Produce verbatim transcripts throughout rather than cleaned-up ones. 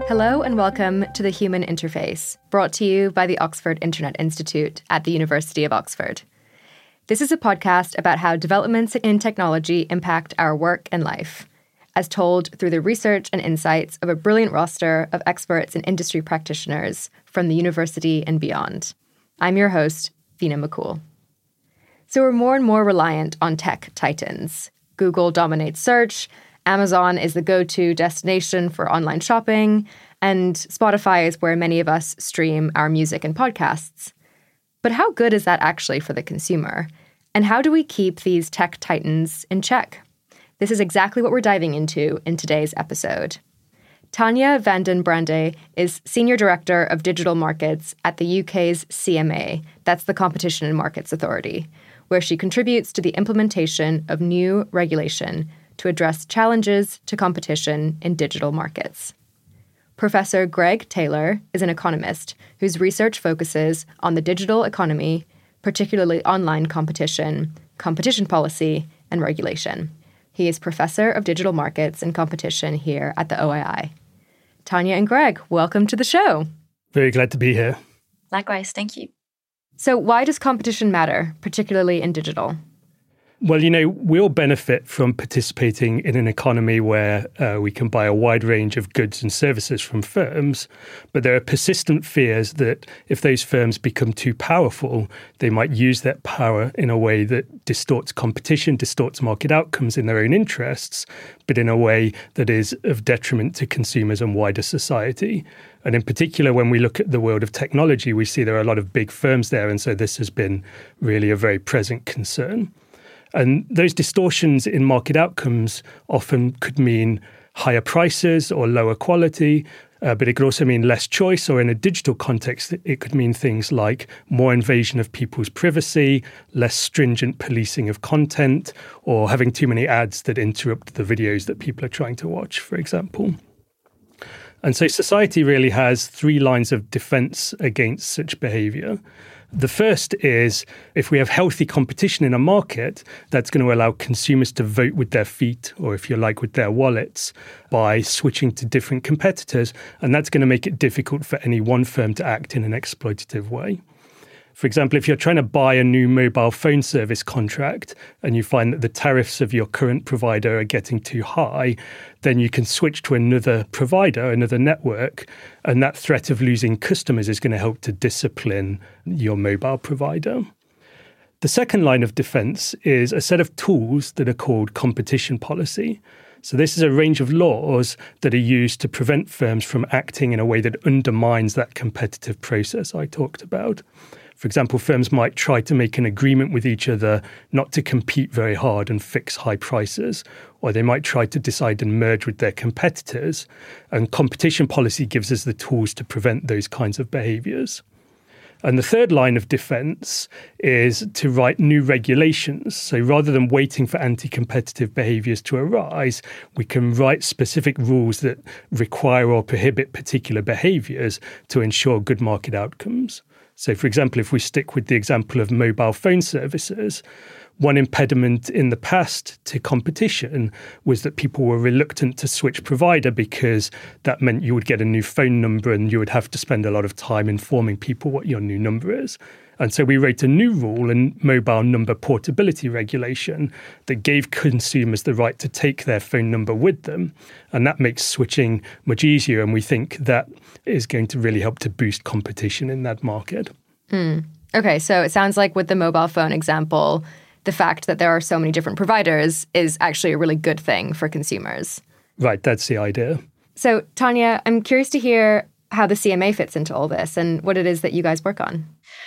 Hello and welcome to The Human Interface, brought to you by the Oxford Internet Institute at the University of Oxford. This is a podcast about how developments in technology impact our work and life, as told through the research and insights of a brilliant roster of experts and industry practitioners from the university and beyond. I'm your host, Vina McCool. So we're more and more reliant on tech titans. Google dominates search, Amazon is the go-to destination for online shopping, and Spotify is where many of us stream our music and podcasts. But how good is that actually for the consumer? And how do we keep these tech titans in check? This is exactly what we're diving into in today's episode. Tanja van den Brande is Senior Director of Digital Markets at the U K's C M A, that's the Competition and Markets Authority, where she contributes to the implementation of new regulation to address challenges to competition in digital markets. Professor Greg Taylor is an economist whose research focuses on the digital economy, particularly online competition, competition policy, and regulation. He is Professor of Digital Markets and Competition here at the O I I. Tanja and Greg, welcome to the show. Very glad to be here. Likewise, thank you. So why does competition matter, particularly in digital? Well, you know, we all benefit from participating in an economy where uh, we can buy a wide range of goods and services from firms, but there are persistent fears that if those firms become too powerful, they might use that power in a way that distorts competition, distorts market outcomes in their own interests, but in a way that is of detriment to consumers and wider society. And in particular, when we look at the world of technology, we see there are a lot of big firms there, and so this has been really a very present concern. And those distortions in market outcomes often could mean higher prices or lower quality, uh, but it could also mean less choice, or in a digital context, it could mean things like more invasion of people's privacy, less stringent policing of content, or having too many ads that interrupt the videos that people are trying to watch, for example. And so society really has three lines of defense against such behavior. The first is if we have healthy competition in a market, that's going to allow consumers to vote with their feet, or if you like, with their wallets, by switching to different competitors. And that's going to make it difficult for any one firm to act in an exploitative way. For example, if you're trying to buy a new mobile phone service contract and you find that the tariffs of your current provider are getting too high, then you can switch to another provider, another network, and that threat of losing customers is going to help to discipline your mobile provider. The second line of defense is a set of tools that are called competition policy. So this is a range of laws that are used to prevent firms from acting in a way that undermines that competitive process I talked about. For example, firms might try to make an agreement with each other not to compete very hard and fix high prices, or they might try to decide and merge with their competitors. And competition policy gives us the tools to prevent those kinds of behaviours. And the third line of defence is to write new regulations. So rather than waiting for anti-competitive behaviours to arise, we can write specific rules that require or prohibit particular behaviours to ensure good market outcomes. So, for example, if we stick with the example of mobile phone services, one impediment in the past to competition was that people were reluctant to switch provider because that meant you would get a new phone number and you would have to spend a lot of time informing people what your new number is. And so we wrote a new rule in mobile number portability regulation that gave consumers the right to take their phone number with them. And that makes switching much easier. And we think that is going to really help to boost competition in that market. Mm. Okay, so it sounds like with the mobile phone example, the fact that there are so many different providers is actually a really good thing for consumers. Right, that's the idea. So, Tanja, I'm curious to hear how the C M A fits into all this and what it is that you guys work on.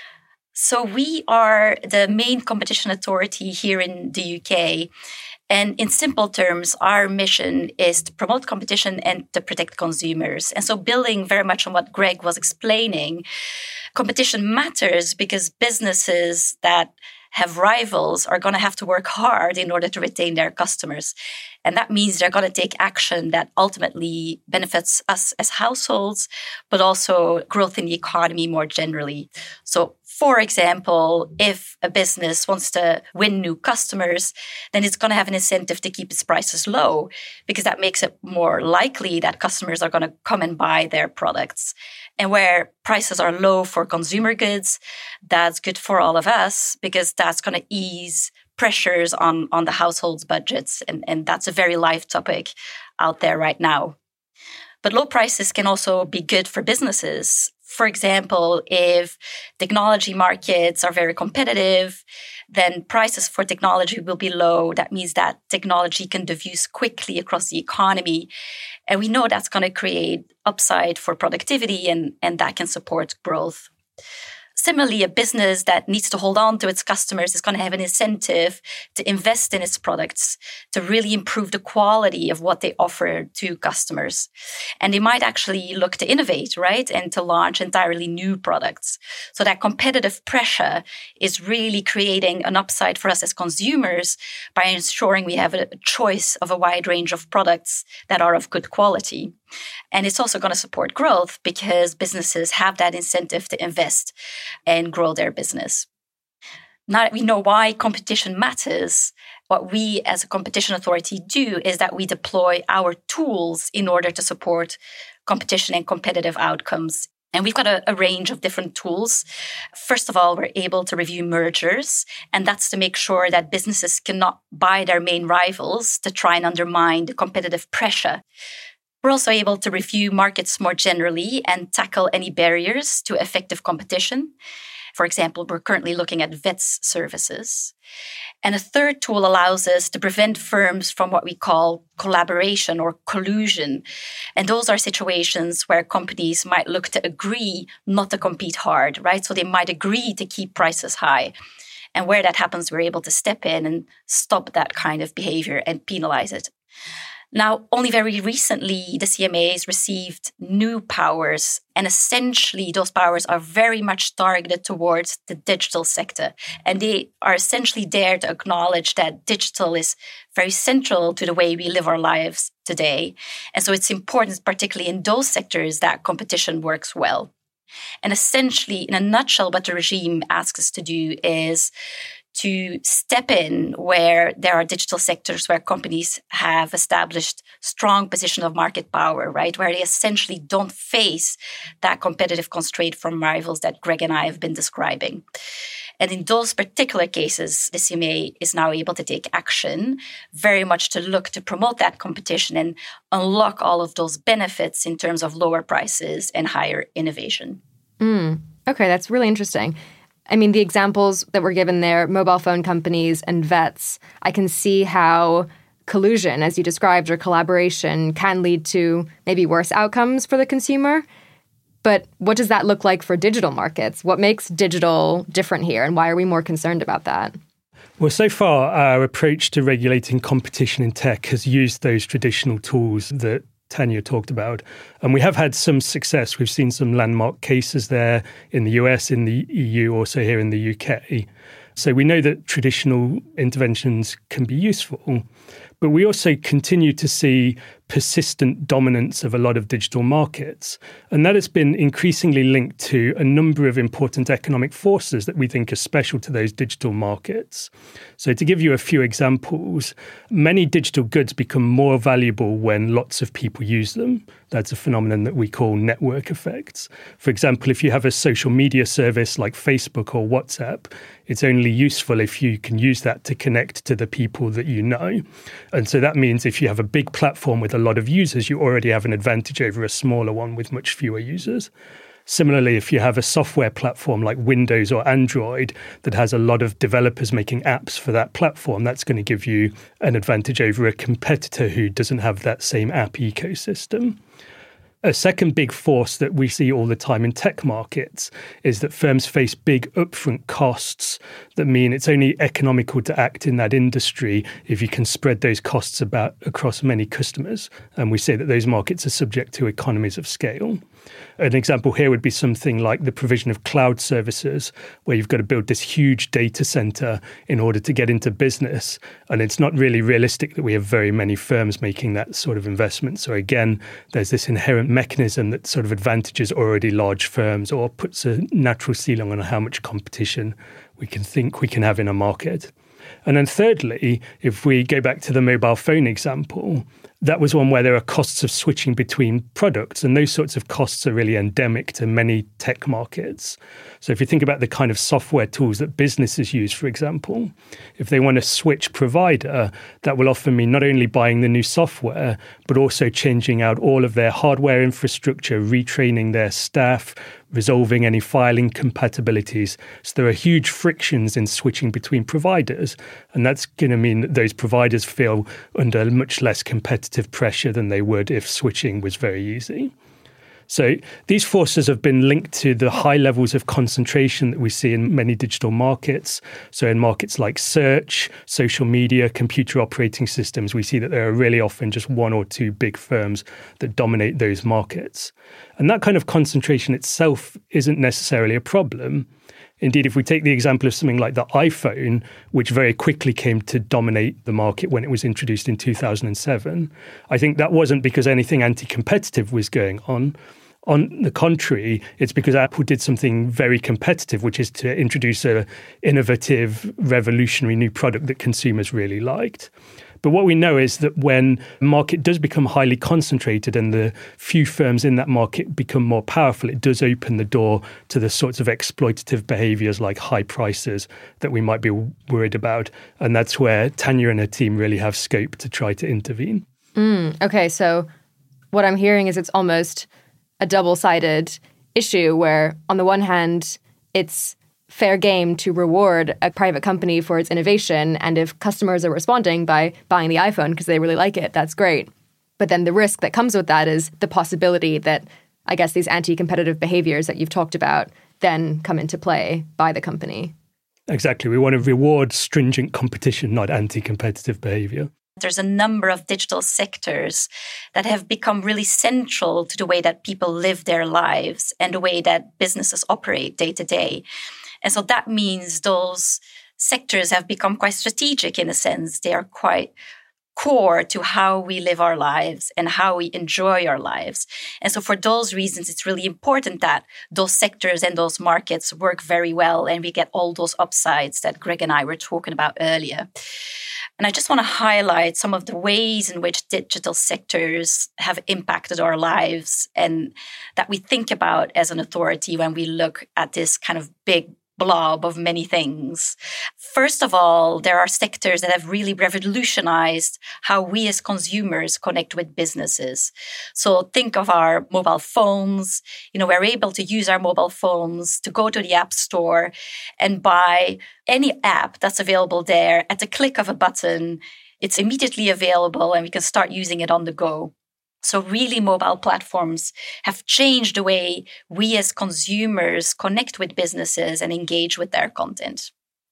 So we are the main competition authority here in the U K. And in simple terms, our mission is to promote competition and to protect consumers. And so building very much on what Greg was explaining, competition matters because businesses that have rivals are going to have to work hard in order to retain their customers. And that means they're going to take action that ultimately benefits us as households, but also growth in the economy more generally. So, for example, if a business wants to win new customers, then it's going to have an incentive to keep its prices low, because that makes it more likely that customers are going to come and buy their products. And where prices are low for consumer goods, that's good for all of us, because that's going to ease pressures on, on the households' budgets. And, and that's a very live topic out there right now. But low prices can also be good for businesses. For example, if technology markets are very competitive, then prices for technology will be low. That means that technology can diffuse quickly across the economy. And we know that's going to create upside for productivity, and, and that can support growth. Similarly, a business that needs to hold on to its customers is going to have an incentive to invest in its products, to really improve the quality of what they offer to customers. And they might actually look to innovate, right? And to launch entirely new products. So that competitive pressure is really creating an upside for us as consumers by ensuring we have a choice of a wide range of products that are of good quality. And it's also going to support growth because businesses have that incentive to invest and grow their business. Now that we know why competition matters, what we as a competition authority do is that we deploy our tools in order to support competition and competitive outcomes. And we've got a, a range of different tools. First of all, we're able to review mergers, and that's to make sure that businesses cannot buy their main rivals to try and undermine the competitive pressure. We're also able to review markets more generally and tackle any barriers to effective competition. For example, we're currently looking at vets services. And a third tool allows us to prevent firms from what we call collaboration or collusion. And those are situations where companies might look to agree not to compete hard, right? So they might agree to keep prices high. And where that happens, we're able to step in and stop that kind of behavior and penalize it. Now, only very recently, the C M A has received new powers, and essentially those powers are very much targeted towards the digital sector. And they are essentially there to acknowledge that digital is very central to the way we live our lives today. And so it's important, particularly in those sectors, that competition works well. And essentially, in a nutshell, what the regime asks us to do is to step in where there are digital sectors where companies have established strong position of market power, right? Where they essentially don't face that competitive constraint from rivals that Greg and I have been describing. And in those particular cases, the C M A is now able to take action very much to look to promote that competition and unlock all of those benefits in terms of lower prices and higher innovation. Mm. Okay, that's really interesting. I mean, the examples that were given there, mobile phone companies and vets, I can see how collusion, as you described, or collaboration can lead to maybe worse outcomes for the consumer. But what does that look like for digital markets? What makes digital different here, and why are we more concerned about that? Well, so far, our approach to regulating competition in tech has used those traditional tools that Tanya talked about. And we have had some success. We've seen some landmark cases there in the U S, in the E U, also here in the U K. So we know that traditional interventions can be useful, but we also continue to see persistent dominance of a lot of digital markets. And that has been increasingly linked to a number of important economic forces that we think are special to those digital markets. So to give you a few examples, many digital goods become more valuable when lots of people use them. That's a phenomenon that we call network effects. For example, if you have a social media service like Facebook or WhatsApp, it's only useful if you can use that to connect to the people that you know. And so that means if you have a big platform with a lot of users, you already have an advantage over a smaller one with much fewer users. Similarly, if you have a software platform like Windows or Android that has a lot of developers making apps for that platform, that's going to give you an advantage over a competitor who doesn't have that same app ecosystem. A second big force that we see all the time in tech markets is that firms face big upfront costs that mean it's only economical to act in that industry if you can spread those costs about across many customers. And we say that those markets are subject to economies of scale. An example here would be something like the provision of cloud services, where you've got to build this huge data center in order to get into business. And it's not really realistic that we have very many firms making that sort of investment. So again, there's this inherent mechanism that sort of advantages already large firms or puts a natural ceiling on how much competition we can think we can have in a market. And then thirdly, if we go back to the mobile phone example, that was one where there are costs of switching between products, and those sorts of costs are really endemic to many tech markets. So if you think about the kind of software tools that businesses use, for example, if they want to switch provider, that will often mean not only buying the new software, but also changing out all of their hardware infrastructure, retraining their staff, resolving any filing compatibilities. So there are huge frictions in switching between providers, and that's going to mean that those providers feel under much less competitive pressure than they would if switching was very easy. So these forces have been linked to the high levels of concentration that we see in many digital markets. So in markets like search, social media, computer operating systems, we see that there are really often just one or two big firms that dominate those markets. And that kind of concentration itself isn't necessarily a problem. Indeed, if we take the example of something like the iPhone, which very quickly came to dominate the market when it was introduced in two thousand seven, I think that wasn't because anything anti-competitive was going on. On the contrary, it's because Apple did something very competitive, which is to introduce an innovative, revolutionary new product that consumers really liked. But what we know is that when the market does become highly concentrated and the few firms in that market become more powerful, it does open the door to the sorts of exploitative behaviors like high prices that we might be worried about. And that's where Tanya and her team really have scope to try to intervene. Mm, okay, so what I'm hearing is it's almost a double-sided issue where, on the one hand, it's fair game to reward a private company for its innovation. And if customers are responding by buying the iPhone because they really like it, that's great. But then the risk that comes with that is the possibility that, I guess, these anti-competitive behaviors that you've talked about then come into play by the company. Exactly. We want to reward stringent competition, not anti-competitive behavior. There's a number of digital sectors that have become really central to the way that people live their lives and the way that businesses operate day to day. And so that means those sectors have become quite strategic in a sense. They are quite core to how we live our lives and how we enjoy our lives. And so for those reasons, it's really important that those sectors and those markets work very well and we get all those upsides that Greg and I were talking about earlier. And I just want to highlight some of the ways in which digital sectors have impacted our lives and that we think about as an authority when we look at this kind of big blob of many things. First of all, there are sectors that have really revolutionized how we as consumers connect with businesses. So think of our mobile phones. You know, we're able to use our mobile phones to go to the App Store and buy any app that's available there at the click of a button. It's immediately available and we can start using it on the go. So really, mobile platforms have changed the way we as consumers connect with businesses and engage with their content.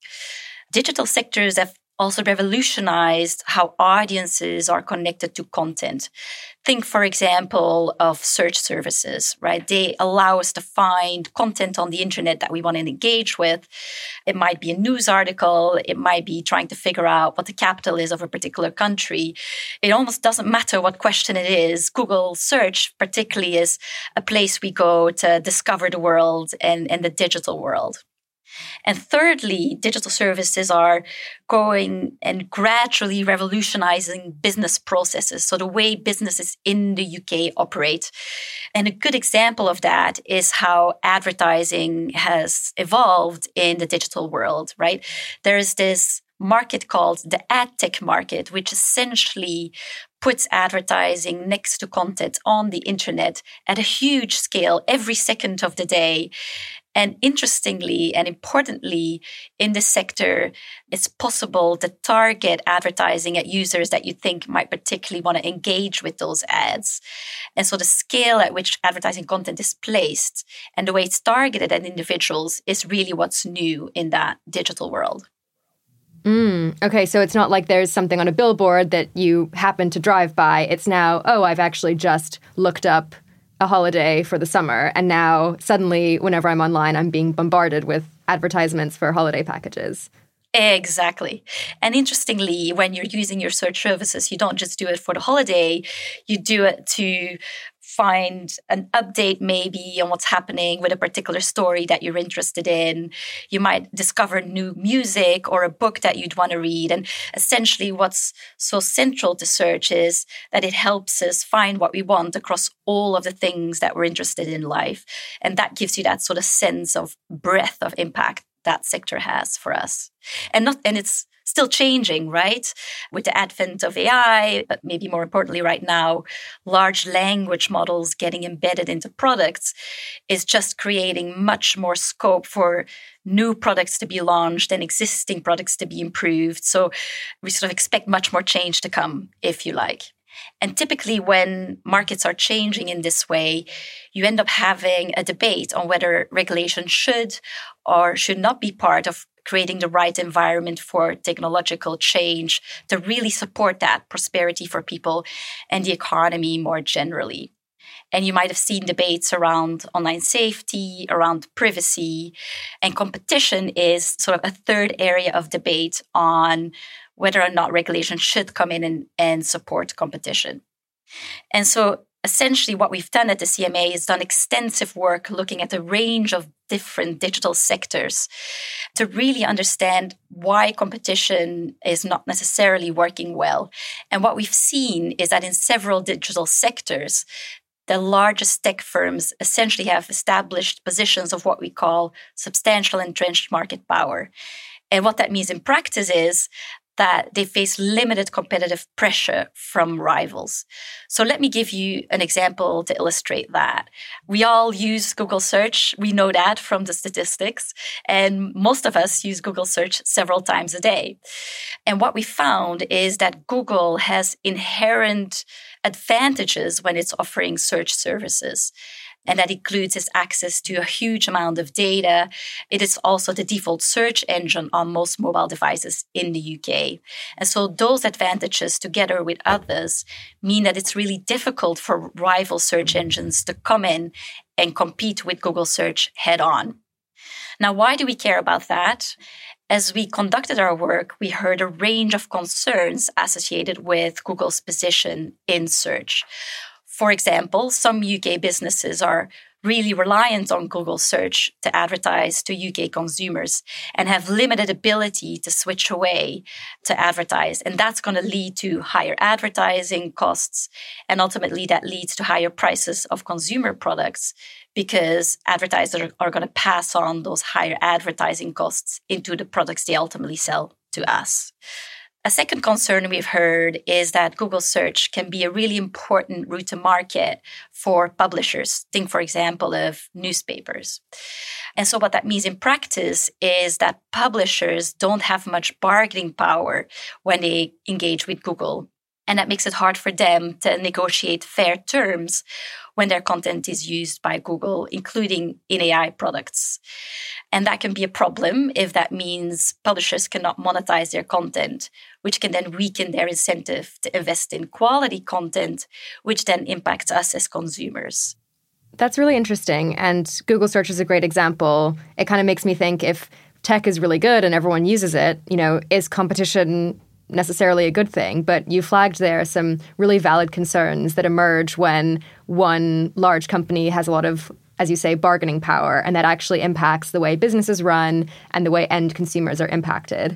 Digital sectors have also revolutionized how audiences are connected to content. Think, for example, of search services, right? They allow us to find content on the internet that we want to engage with. It might be a news article. It might be trying to figure out what the capital is of a particular country. It almost doesn't matter what question it is. Google search particularly is a place we go to discover the world and, and the digital world. And thirdly, digital services are going and gradually revolutionizing business processes, so the way businesses in the U K operate. And a good example of that is how advertising has evolved in the digital world, right? There is this market called the ad tech market, which essentially puts advertising next to content on the internet at a huge scale every second of the day. And interestingly and importantly, in this sector, it's possible to target advertising at users that you think might particularly want to engage with those ads. And so the scale at which advertising content is placed and the way it's targeted at individuals is really what's new in that digital world. Mm, okay, so it's not like there's something on a billboard that you happen to drive by. It's now, oh, I've actually just looked up a holiday for the summer. And now suddenly, whenever I'm online, I'm being bombarded with advertisements for holiday packages. Exactly. And interestingly, when you're using your search services, you don't just do it for the holiday, you do it to find an update maybe on what's happening with a particular story that you're interested in. You might discover new music or a book that you'd want to read. And essentially what's so central to search is that it helps us find what we want across all of the things that we're interested in life. And that gives you that sort of sense of breadth of impact that sector has for us. And not and it's still changing, right? With the advent of A I, but maybe more importantly right now, large language models getting embedded into products is just creating much more scope for new products to be launched and existing products to be improved. So we sort of expect much more change to come, if you like. And typically when markets are changing in this way, you end up having a debate on whether regulation should or should not be part of creating the right environment for technological change to really support that prosperity for people and the economy more generally. And you might have seen debates around online safety, around privacy, and competition is sort of a third area of debate on whether or not regulation should come in and, and support competition. And so essentially what we've done at the C M A is done extensive work looking at a range of different digital sectors to really understand why competition is not necessarily working well. And what we've seen is that in several digital sectors, the largest tech firms essentially have established positions of what we call substantial entrenched market power. And what that means in practice is that they face limited competitive pressure from rivals. So let me give you an example to illustrate that. We all use Google Search. We know that from the statistics. And most of us use Google Search several times a day. And what we found is that Google has inherent advantages when it's offering search services. And that includes its access to a huge amount of data. It is also the default search engine on most mobile devices in the U K. And so those advantages, together with others, mean that it's really difficult for rival search engines to come in and compete with Google Search head on. Now, why do we care about that? As we conducted our work, we heard a range of concerns associated with Google's position in search. For example, some U K businesses are really reliant on Google Search to advertise to U K consumers and have limited ability to switch away to advertise. And that's going to lead to higher advertising costs. And ultimately, that leads to higher prices of consumer products because advertisers are going to pass on those higher advertising costs into the products they ultimately sell to us. A second concern we've heard is that Google Search can be a really important route to market for publishers. Think, for example, of newspapers. And so what that means in practice is that publishers don't have much bargaining power when they engage with Google. And that makes it hard for them to negotiate fair terms when their content is used by Google, including in A I products. And that can be a problem if that means publishers cannot monetize their content, which can then weaken their incentive to invest in quality content, which then impacts us as consumers. That's really interesting. And Google Search is a great example. It kind of makes me think if tech is really good and everyone uses it, you know, is competition necessarily a good thing? But you flagged there some really valid concerns that emerge when one large company has a lot of, as you say, bargaining power, and that actually impacts the way businesses run and the way end consumers are impacted.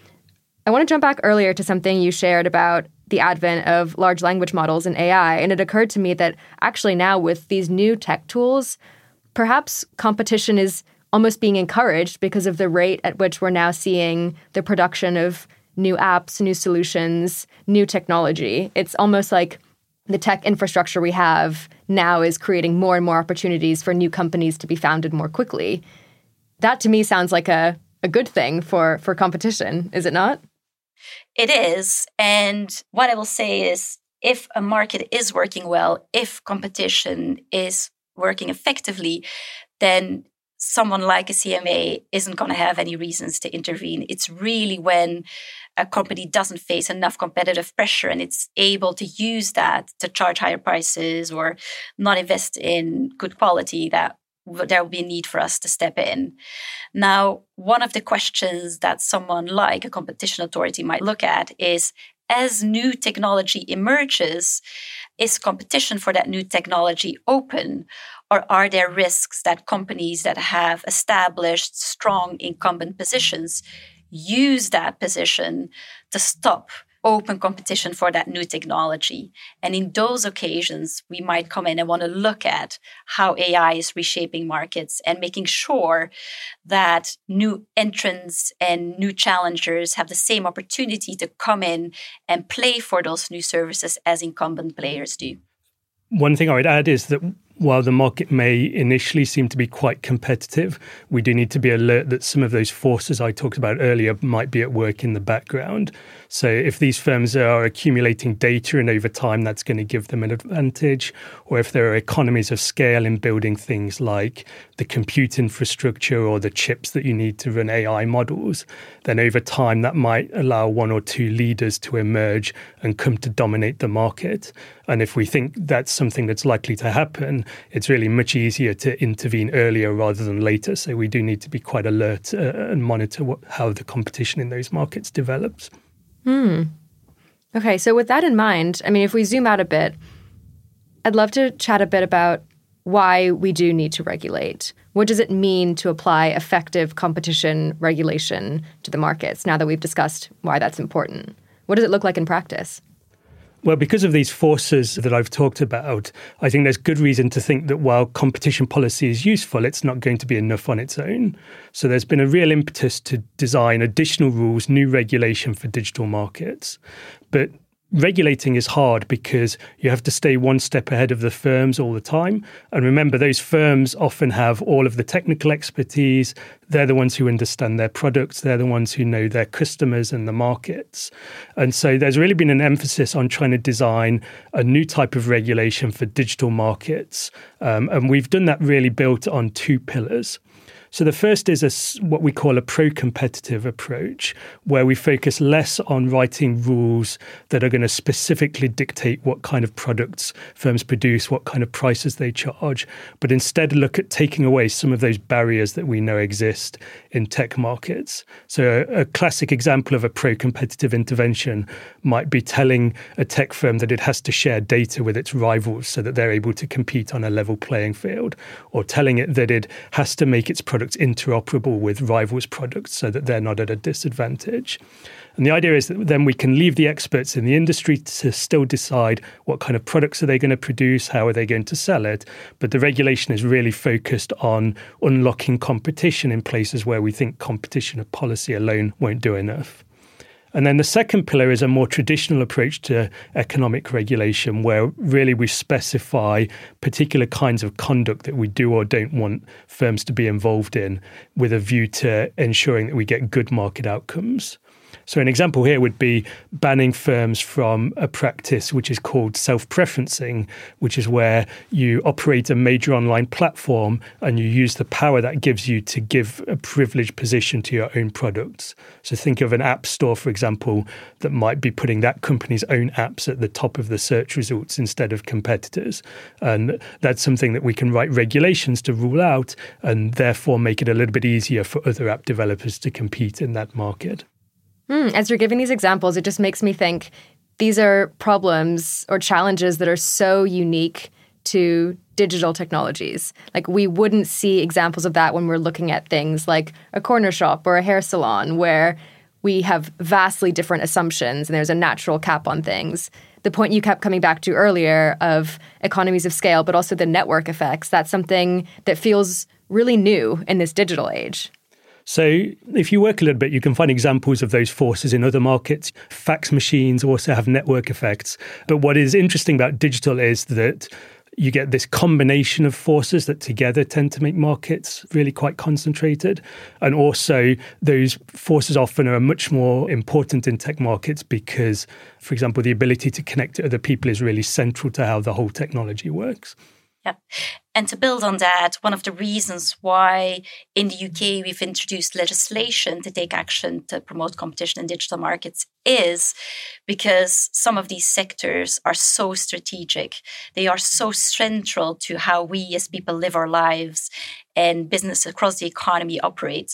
I want to jump back earlier to something you shared about the advent of large language models and A I, and it occurred to me that actually now with these new tech tools, perhaps competition is almost being encouraged because of the rate at which we're now seeing the production of new apps, new solutions, new technology. It's almost like the tech infrastructure we have now is creating more and more opportunities for new companies to be founded more quickly. That to me sounds like a, a good thing for, for competition, is it not? It is. And what I will say is if a market is working well, if competition is working effectively, then someone like a C M A isn't going to have any reasons to intervene. It's really when a company doesn't face enough competitive pressure and it's able to use that to charge higher prices or not invest in good quality that there will be a need for us to step in. Now, one of the questions that someone like a competition authority might look at is, as new technology emerges, is competition for that new technology open? Or are there risks that companies that have established strong incumbent positions use that position to stop open competition for that new technology? And in those occasions, we might come in and want to look at how A I is reshaping markets and making sure that new entrants and new challengers have the same opportunity to come in and play for those new services as incumbent players do. One thing I would add is that while the market may initially seem to be quite competitive, we do need to be alert that some of those forces I talked about earlier might be at work in the background. So if these firms are accumulating data and over time that's going to give them an advantage, or if there are economies of scale in building things like the compute infrastructure or the chips that you need to run A I models, then over time that might allow one or two leaders to emerge and come to dominate the market. And if we think that's something that's likely to happen, it's really much easier to intervene earlier rather than later. So we do need to be quite alert uh, and monitor what, how the competition in those markets develops. Hmm. Okay, so with that in mind, I mean, if we zoom out a bit, I'd love to chat a bit about why we do need to regulate. What does it mean to apply effective competition regulation to the markets now that we've discussed why that's important? What does it look like in practice? Well, because of these forces that I've talked about, I think there's good reason to think that while competition policy is useful, it's not going to be enough on its own. So there's been a real impetus to design additional rules, new regulation for digital markets. But regulating is hard because you have to stay one step ahead of the firms all the time. And remember, those firms often have all of the technical expertise. They're the ones who understand their products. They're the ones who know their customers and the markets. And so there's really been an emphasis on trying to design a new type of regulation for digital markets. Um, and we've done that really built on two pillars. So the first is a, what we call a pro-competitive approach, where we focus less on writing rules that are going to specifically dictate what kind of products firms produce, what kind of prices they charge, but instead look at taking away some of those barriers that we know exist in tech markets. So a, a classic example of a pro-competitive intervention might be telling a tech firm that it has to share data with its rivals so that they're able to compete on a level playing field, or telling it that it has to make its products interoperable with rivals' products so that they're not at a disadvantage. And the idea is that then we can leave the experts in the industry to still decide what kind of products are they going to produce, how are they going to sell it. But the regulation is really focused on unlocking competition in places where we think competition policy alone won't do enough. And then the second pillar is a more traditional approach to economic regulation, where really we specify particular kinds of conduct that we do or don't want firms to be involved in, with a view to ensuring that we get good market outcomes. So an example here would be banning firms from a practice which is called self-preferencing, which is where you operate a major online platform and you use the power that gives you to give a privileged position to your own products. So think of an app store, for example, that might be putting that company's own apps at the top of the search results instead of competitors. And that's something that we can write regulations to rule out and therefore make it a little bit easier for other app developers to compete in that market. Mm, as you're giving these examples, it just makes me think these are problems or challenges that are so unique to digital technologies. Like, we wouldn't see examples of that when we're looking at things like a corner shop or a hair salon, where we have vastly different assumptions and there's a natural cap on things. The point you kept coming back to earlier of economies of scale, but also the network effects, that's something that feels really new in this digital age. So if you work a little bit, you can find examples of those forces in other markets. Fax machines also have network effects. But what is interesting about digital is that you get this combination of forces that together tend to make markets really quite concentrated. And also those forces often are much more important in tech markets because, for example, the ability to connect to other people is really central to how the whole technology works. Yeah. And to build on that, one of the reasons why in the U K we've introduced legislation to take action to promote competition in digital markets is because some of these sectors are so strategic. They are so central to how we as people live our lives and business across the economy operates.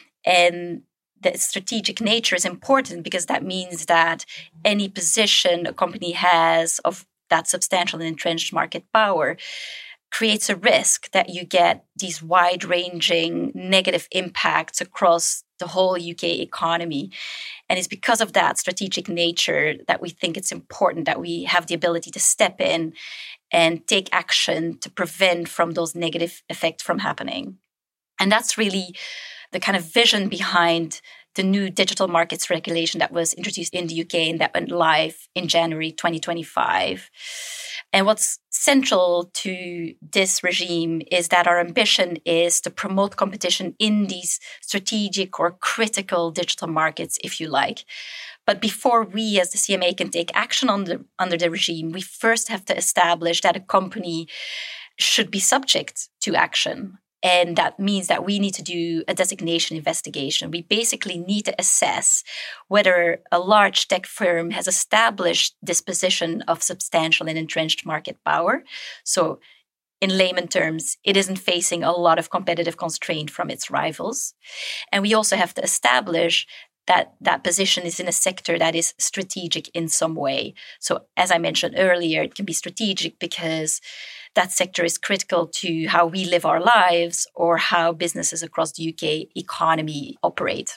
And the strategic nature is important because that means that any position a company has of that substantial and entrenched market power creates a risk that you get these wide-ranging negative impacts across the whole U K economy. And it's because of that strategic nature that we think it's important that we have the ability to step in and take action to prevent from those negative effects from happening. And that's really the kind of vision behind the new digital markets regulation that was introduced in the U K and that went live in January twenty twenty-five. And what's central to this regime is that our ambition is to promote competition in these strategic or critical digital markets, if you like. But before we as the C M A can take action on the, under the regime, we first have to establish that a company should be subject to action. And that means that we need to do a designation investigation. We basically need to assess whether a large tech firm has established this position of substantial and entrenched market power. So in layman terms, it isn't facing a lot of competitive constraint from its rivals. And we also have to establish that that position is in a sector that is strategic in some way. So as I mentioned earlier, it can be strategic because that sector is critical to how we live our lives or how businesses across the U K economy operate.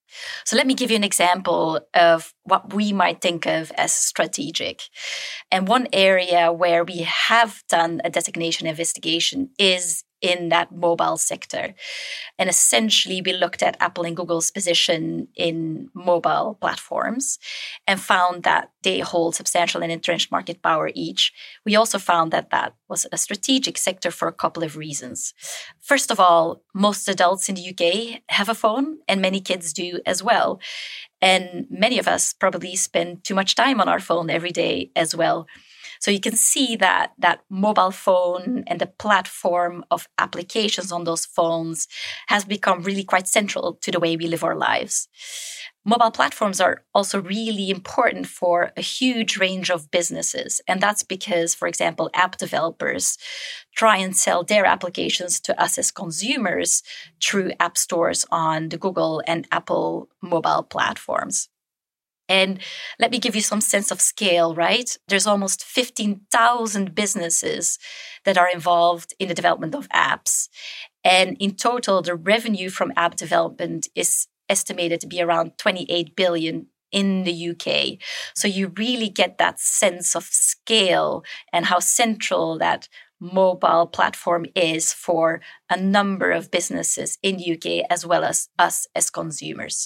So let me give you an example of what we might think of as strategic. And one area where we have done a designation investigation is in that mobile sector. And essentially, we looked at Apple and Google's position in mobile platforms and found that they hold substantial and entrenched market power each. We also found that that was a strategic sector for a couple of reasons. First of all, most adults in the U K have a phone, and many kids do as well. And many of us probably spend too much time on our phone every day as well. So you can see that that mobile phone and the platform of applications on those phones has become really quite central to the way we live our lives. Mobile platforms are also really important for a huge range of businesses. And that's because, for example, app developers try and sell their applications to us as consumers through app stores on the Google and Apple mobile platforms. And let me give you some sense of scale, right? There's almost fifteen thousand businesses that are involved in the development of apps. And in total, the revenue from app development is estimated to be around twenty-eight billion in the U K. So you really get that sense of scale and how central that mobile platform is for a number of businesses in the U K, as well as us as consumers.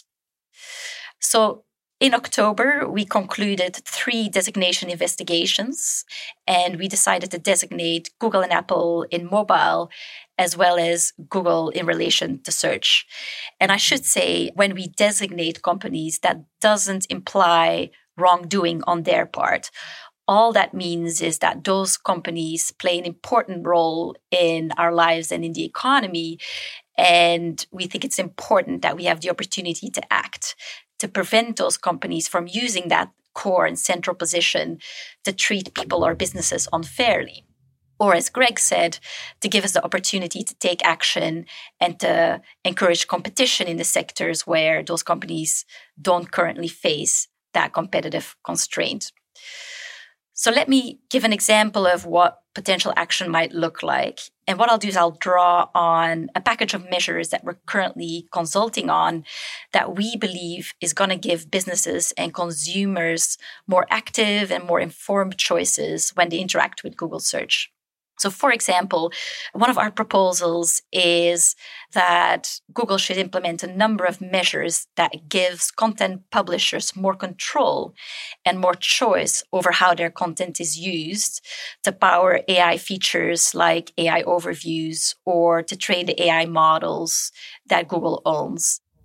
So in October, we concluded three designation investigations, and we decided to designate Google and Apple in mobile, as well as Google in relation to search. And I should say, when we designate companies, that doesn't imply wrongdoing on their part. All that means is that those companies play an important role in our lives and in the economy, and we think it's important that we have the opportunity to act to prevent those companies from using that core and central position to treat people or businesses unfairly. Or as Greg said, to give us the opportunity to take action and to encourage competition in the sectors where those companies don't currently face that competitive constraint. So let me give an example of what potential action might look like. And what I'll do is I'll draw on a package of measures that we're currently consulting on that we believe is going to give businesses and consumers more active and more informed choices when they interact with Google Search. So, for example, one of our proposals is that Google should implement a number of measures that gives content publishers more control and more choice over how their content is used to power A I features like A I overviews or to train the A I models that Google owns.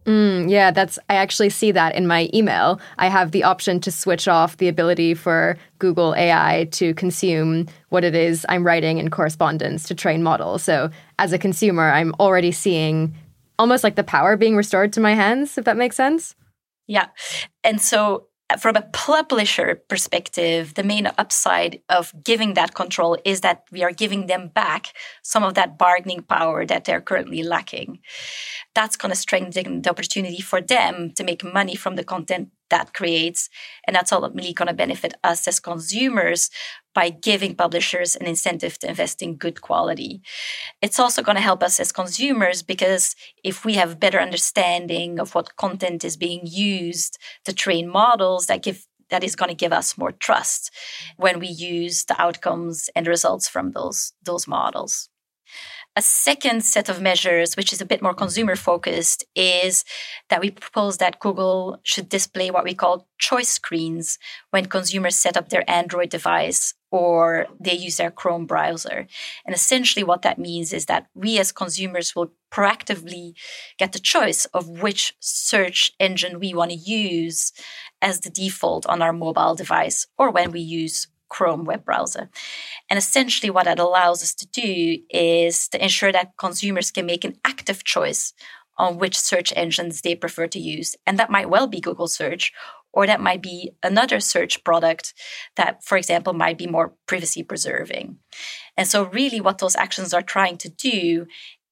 Mm, yeah, that's. I actually see that in my email. I have the option to switch off the ability for Google A I to consume what it is I'm writing in correspondence to train models. So as a consumer, I'm already seeing almost like the power being restored to my hands, if that makes sense. Yeah. And so from a publisher perspective, the main upside of giving that control is that we are giving them back some of that bargaining power that they're currently lacking. That's going to strengthen the opportunity for them to make money from the content that creates. And that's ultimately going to benefit us as consumers by giving publishers an incentive to invest in good quality. It's also going to help us as consumers because if we have better understanding of what content is being used to train models, that give that is going to give us more trust when we use the outcomes and results from those, those models. A second set of measures, which is a bit more consumer focused, is that we propose that Google should display what we call choice screens when consumers set up their Android device or they use their Chrome browser. And essentially what that means is that we as consumers will proactively get the choice of which search engine we want to use as the default on our mobile device or when we use Chrome web browser. And essentially what that allows us to do is to ensure that consumers can make an active choice on which search engines they prefer to use. And that might well be Google Search, or that might be another search product that, for example, might be more privacy preserving. And so really what those actions are trying to do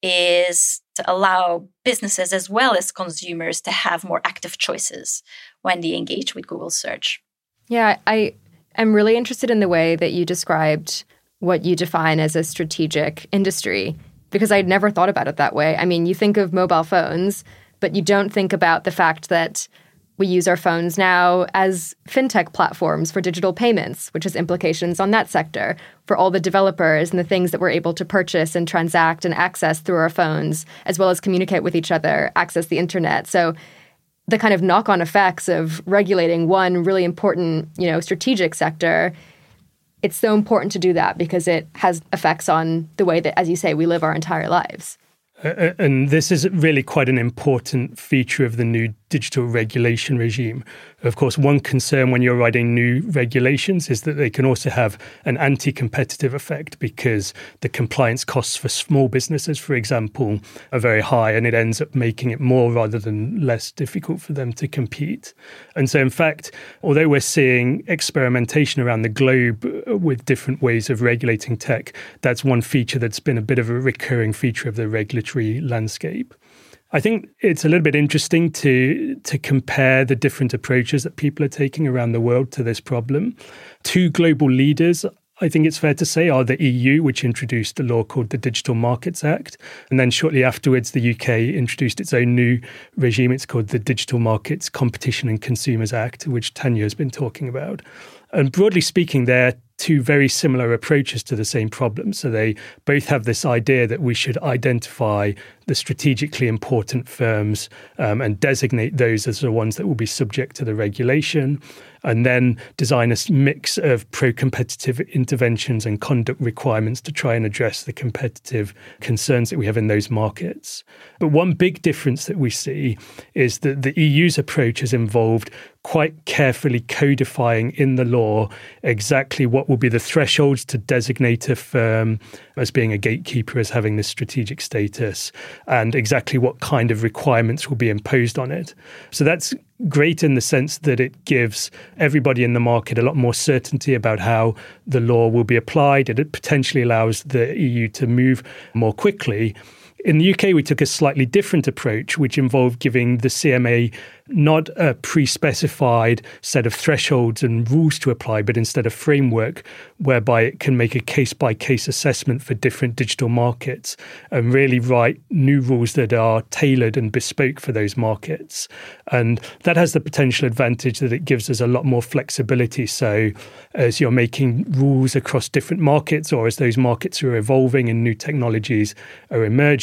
is to allow businesses as well as consumers to have more active choices when they engage with Google Search. Yeah, I I'm really interested in the way that you described what you define as a strategic industry, because I'd never thought about it that way. I mean, you think of mobile phones, but you don't think about the fact that we use our phones now as fintech platforms for digital payments, which has implications on that sector, for all the developers and the things that we're able to purchase and transact and access through our phones, as well as communicate with each other, access the internet. So the kind of knock-on effects of regulating one really important, you know, strategic sector, it's so important to do that because it has effects on the way that, as you say, we live our entire lives. Uh, and this is really quite an important feature of the new digital regulation regime. Of course, one concern when you're writing new regulations is that they can also have an anti-competitive effect because the compliance costs for small businesses, for example, are very high, and it ends up making it more rather than less difficult for them to compete. And so, in fact, although we're seeing experimentation around the globe with different ways of regulating tech, that's one feature that's been a bit of a recurring feature of the regulatory landscape. I think it's a little bit interesting to to compare the different approaches that people are taking around the world to this problem. Two global leaders, I think it's fair to say, are the E U, which introduced a law called the Digital Markets Act. And then shortly afterwards, the U K introduced its own new regime. It's called the Digital Markets Competition and Consumers Act, which Tanya has been talking about. And broadly speaking, they're two very similar approaches to the same problem. So they both have this idea that we should identify the strategically important firms um, and designate those as the ones that will be subject to the regulation, and then design a mix of pro-competitive interventions and conduct requirements to try and address the competitive concerns that we have in those markets. But one big difference that we see is that the E U's approach has involved quite carefully codifying in the law exactly what will be the thresholds to designate a firm as being a gatekeeper, as having this strategic status, and exactly what kind of requirements will be imposed on it. So that's great in the sense that it gives everybody in the market a lot more certainty about how the law will be applied, and it potentially allows the E U to move more quickly. In the U K, we took a slightly different approach, which involved giving the C M A not a pre-specified set of thresholds and rules to apply, but instead a framework whereby it can make a case-by-case assessment for different digital markets and really write new rules that are tailored and bespoke for those markets. And that has the potential advantage that it gives us a lot more flexibility. So as you're making rules across different markets, or as those markets are evolving and new technologies are emerging,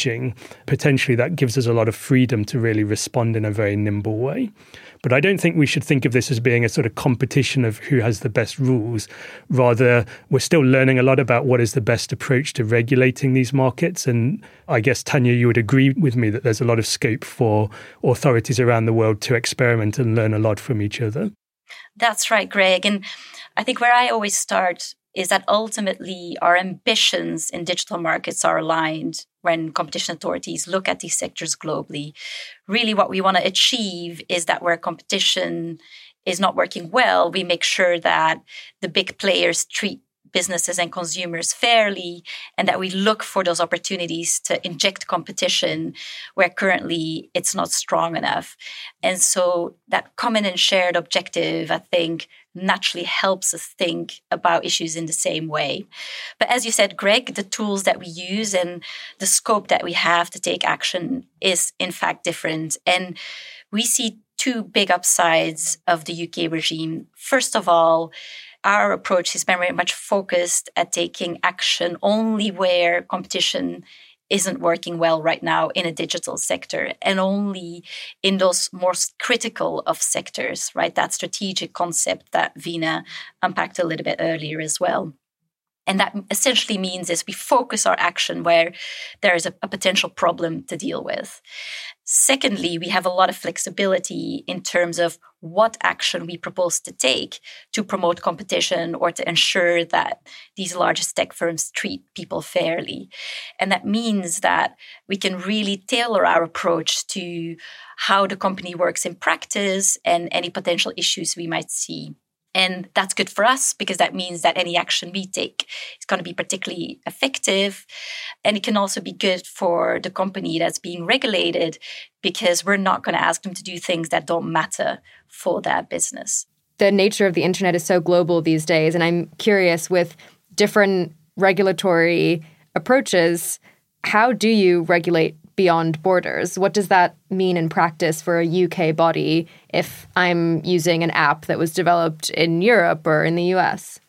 emerging, potentially that gives us a lot of freedom to really respond in a very nimble way. But I don't think we should think of this as being a sort of competition of who has the best rules. Rather, we're still learning a lot about what is the best approach to regulating these markets. And I guess, Tanya, you would agree with me that there's a lot of scope for authorities around the world to experiment and learn a lot from each other. That's right, Greg. And I think where I always start is that ultimately our ambitions in digital markets are aligned when competition authorities look at these sectors globally. Really what we want to achieve is that where competition is not working well, we make sure that the big players treat businesses and consumers fairly, and that we look for those opportunities to inject competition where currently it's not strong enough. And so that common and shared objective, I think, naturally helps us think about issues in the same way. But as you said, Greg, the tools that we use and the scope that we have to take action is in fact different. And we see two big upsides of the U K regime. First of all, our approach has been very much focused at taking action only where competition isn't working well right now in a digital sector, and only in those most critical of sectors, right? That strategic concept that Veena unpacked a little bit earlier as well. And that essentially means is we focus our action where there is a, a potential problem to deal with. Secondly, we have a lot of flexibility in terms of what action we propose to take to promote competition or to ensure that these largest tech firms treat people fairly. And that means that we can really tailor our approach to how the company works in practice and any potential issues we might see. And that's good for us because that means that any action we take is going to be particularly effective. And it can also be good for the company that's being regulated because we're not going to ask them to do things that don't matter for that business. The nature of the internet is so global these days. And I'm curious, with different regulatory approaches, how do you regulate beyond borders? What does that mean in practice for a U K body if I'm using an app that was developed in Europe or in the U S?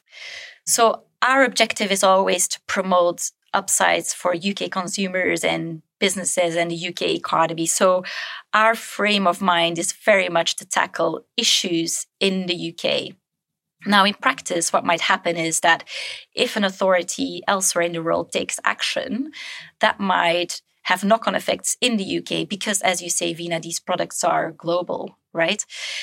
So our objective is always to promote upsides for U K consumers and businesses and the U K economy. So our frame of mind is very much to tackle issues in the U K. Now, in practice, what might happen is that if an authority elsewhere in the world takes action, that might have knock-on effects in the U K because, as you say, Veena, these products are global, right?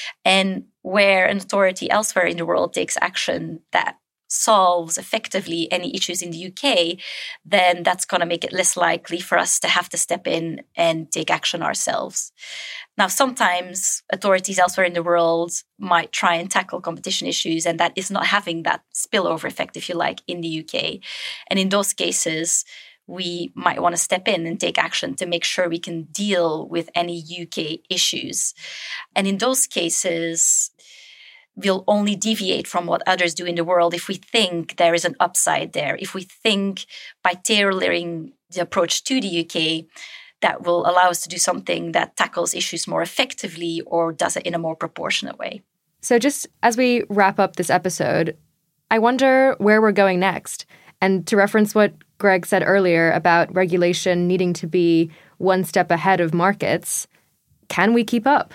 And where an authority elsewhere in the world takes action that solves effectively any issues in the U K, then that's going to make it less likely for us to have to step in and take action ourselves. Now, sometimes authorities elsewhere in the world might try and tackle competition issues, and that is not having that spillover effect, if you like, in the U K. And in those cases, we might want to step in and take action to make sure we can deal with any U K issues. And in those cases, we'll only deviate from what others do in the world if we think there is an upside there. If we think by tailoring the approach to the U K, that will allow us to do something that tackles issues more effectively or does it in a more proportionate way. So just as we wrap up this episode, I wonder where we're going next. And to reference what Greg said earlier about regulation needing to be one step ahead of markets, can we keep up?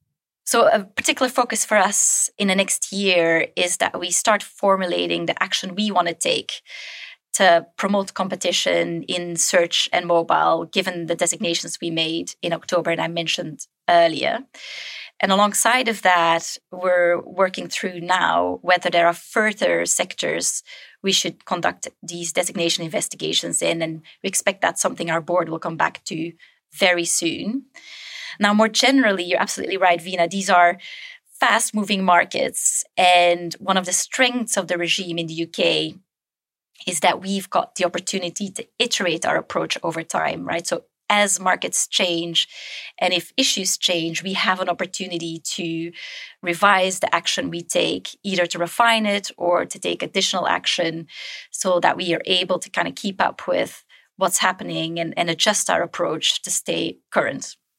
So a particular focus for us in the next year is that we start formulating the action we want to take to promote competition in search and mobile, given the designations we made in October and I mentioned earlier. And alongside of that, we're working through now whether there are further sectors we should conduct these designation investigations in. And we expect that's something our board will come back to very soon. Now, more generally, you're absolutely right, Veena. These are fast-moving markets. And one of the strengths of the regime in the U K is that we've got the opportunity to iterate our approach over time, right? So as markets change and if issues change, we have an opportunity to revise the action we take, either to refine it or to take additional action so that we are able to kind of keep up with what's happening and, and adjust our approach to stay current.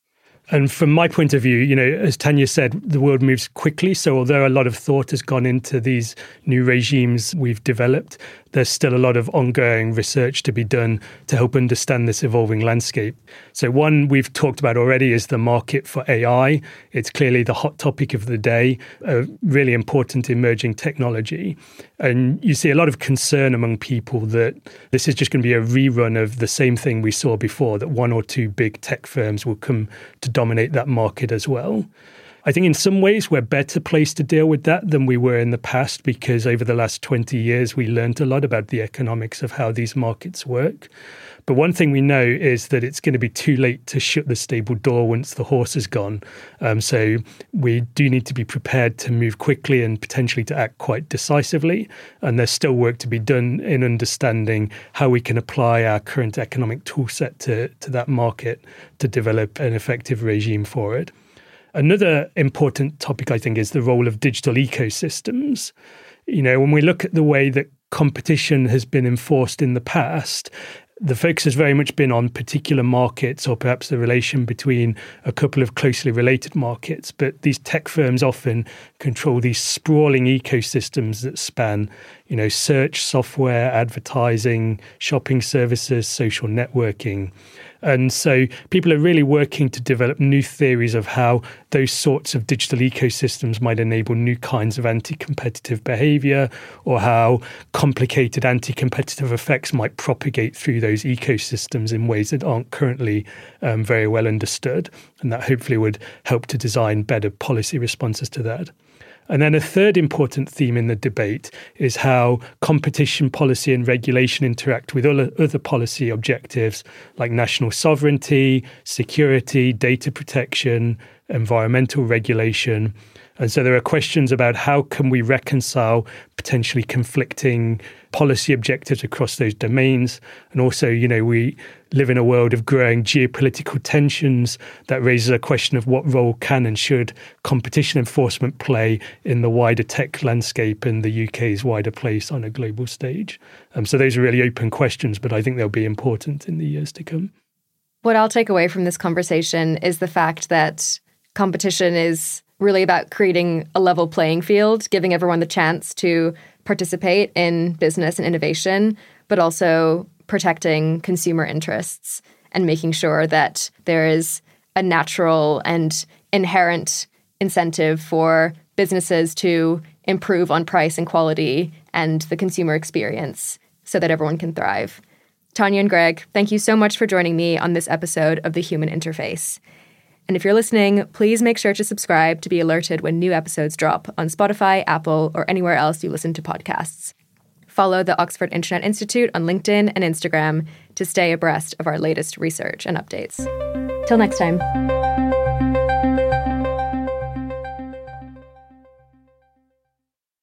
And from my point of view, you know, as Tanya said, the world moves quickly. So although a lot of thought has gone into these new regimes we've developed, there's still a lot of ongoing research to be done to help understand this evolving landscape. So one we've talked about already is the market for A I. It's clearly the hot topic of the day, a really important emerging technology. And you see a lot of concern among people that this is just going to be a rerun of the same thing we saw before, that one or two big tech firms will come to dominate that market as well. I think in some ways we're better placed to deal with that than we were in the past, because over the last twenty years we learned a lot about the economics of how these markets work. But one thing we know is that it's going to be too late to shut the stable door once the horse is gone. Um, so we do need to be prepared to move quickly and potentially to act quite decisively. And there's still work to be done in understanding how we can apply our current economic toolset to, to that market to develop an effective regime for it. Another important topic, I think, is the role of digital ecosystems. You know, when we look at the way that competition has been enforced in the past, the focus has very much been on particular markets, or perhaps the relation between a couple of closely related markets. But these tech firms often control these sprawling ecosystems that span, you know, search, software, advertising, shopping services, social networking. And so people are really working to develop new theories of how those sorts of digital ecosystems might enable new kinds of anti-competitive behavior, or how complicated anti-competitive effects might propagate through those ecosystems in ways that aren't currently um, very well understood. And that hopefully would help to design better policy responses to that. And then a third important theme in the debate is how competition policy and regulation interact with other, other policy objectives like national sovereignty, security, data protection, environmental regulation. And so there are questions about how can we reconcile potentially conflicting policy objectives across those domains. And also, you know, we live in a world of growing geopolitical tensions that raises a question of what role can and should competition enforcement play in the wider tech landscape and the U K's wider place on a global stage. Um, so those are really open questions, but I think they'll be important in the years to come. What I'll take away from this conversation is the fact that competition is really about creating a level playing field, giving everyone the chance to participate in business and innovation, but also protecting consumer interests and making sure that there is a natural and inherent incentive for businesses to improve on price and quality and the consumer experience so that everyone can thrive. Tanya and Greg, thank you so much for joining me on this episode of The Human Interface. And if you're listening, please make sure to subscribe to be alerted when new episodes drop on Spotify, Apple, or anywhere else you listen to podcasts. Follow the Oxford Internet Institute on LinkedIn and Instagram to stay abreast of our latest research and updates. Till next time.